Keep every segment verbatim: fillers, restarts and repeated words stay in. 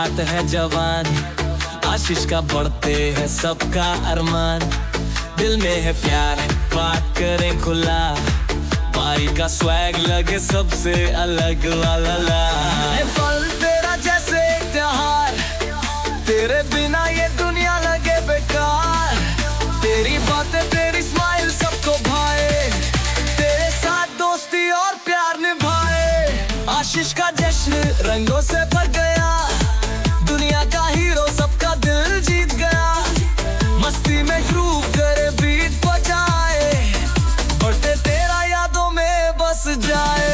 बात है जवान, आशीष का बढ़ते है सबका अरमान। दिल में है प्यार, बात करें खुला, भाई का स्वैग लगे सबसे अलग। ला ला ला पल तेरा जैसे एक त्योहार, तेरे बिना ये दुनिया लगे बेकार। तेरी बातें तेरी स्माइल सबको भाए, तेरे साथ दोस्ती और प्यार निभाए। आशीष का जश्न रंगों से भर गया, दुनिया का हीरो सबका दिल जीत गया। मस्ती में ग्रूव करे बीट बजाए, बढ़ते तेरा यादों में बस जाए।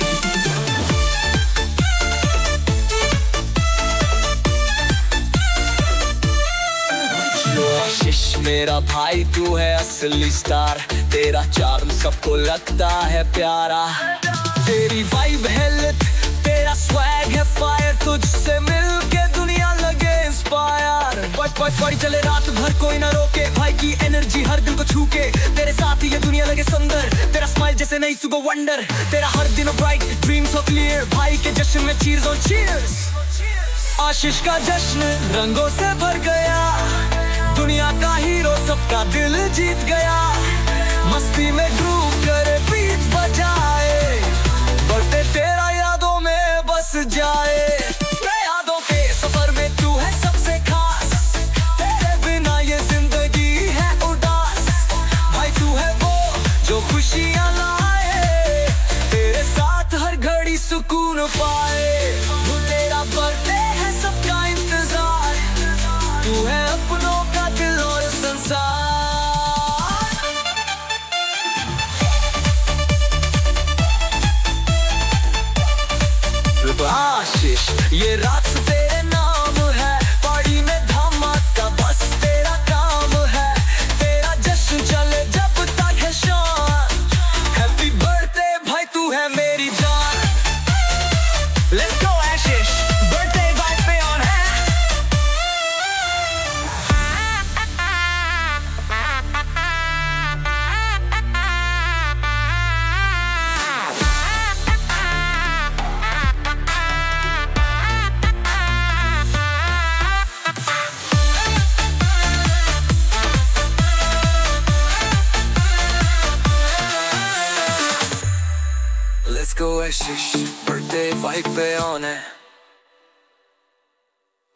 आशीष मेरा भाई तू है असली स्टार, तेरा चार्म सबको लगता है प्यारा। तेरी वाइब है लिट, तेरा स्वैग है फायर, तुझसे मिलके दुनिया लगे इंस्पायर। पट पट पड़ी चले रात भर कोई ना रोके, भाई की एनर्जी हर दिल को छूके। तेरे साथ ही ये दुनिया लगे सुंदर, तेरा स्माइल जैसे नई सुबह वंडर। तेरा हर दिन ब्राइट ड्रीम सो क्लियर, भाई के जश्न में चीयर्स ऑन चीयर्स। आशीष का जश्न रंगों से भर गया, दुनिया का हीरो सबका दिल जीत गया। मस्ती में ग्रूव करे बीट बजाए, बढ़ते तेरा यादों में बस जाए। यादों के सफर में तू है सबसे खास, तेरे बिना ये जिंदगी है उदास। भाई तू है वो जो खुशियां लाए, तेरे साथ हर घड़ी सुकून पाए। तेरा बर्थडे है सबका इंतजार, तू है अपनों का दिल और संसार। आशीष ये रात तेरे नाम है, पार्टी में धमाका बस तेरा काम है। तेरा जश्न चले जब तक है शान, हैप्पी बर्थडे भाई तू है मेरी जान। Let's go Ashish, birthday vibe पे ऑन है। Let's go Ashish, birthday vibe पे on है।